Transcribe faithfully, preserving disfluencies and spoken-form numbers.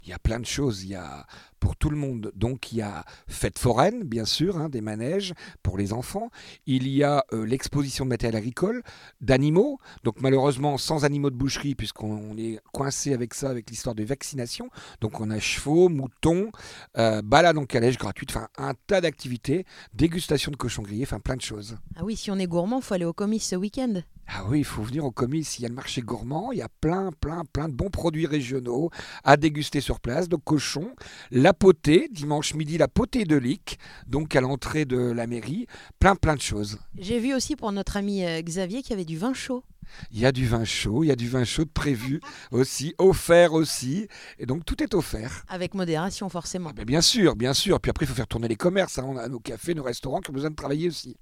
Il y a plein de choses, il y a pour tout le monde. Donc il y a fête foraine, bien sûr, hein, des manèges pour les enfants. Il y a euh, l'exposition de matériel agricole, d'animaux. Donc malheureusement sans animaux de boucherie puisqu'on on est coincé avec ça, avec l'histoire de vaccination. Donc on a chevaux, moutons, euh, balade en calèche gratuite, enfin un tas d'activités, dégustation de cochon grillé, enfin plein de choses. Ah oui, si on est gourmand, faut aller au comice ce week-end. Ah oui, il faut venir au comice, il y a le marché gourmand, il y a plein, plein, plein de bons produits régionaux à déguster sur place. Donc cochon, la potée, dimanche midi, la potée de Lic, donc à l'entrée de la mairie, plein, plein de choses. J'ai vu aussi pour notre ami euh, Xavier qu'il y avait du vin chaud. Il y a du vin chaud, il y a du vin chaud de prévu aussi, offert aussi, et donc tout est offert. Avec modération, forcément. Ah ben bien sûr, bien sûr, puis après il faut faire tourner les commerces, hein. On a nos cafés, nos restaurants qui ont besoin de travailler aussi.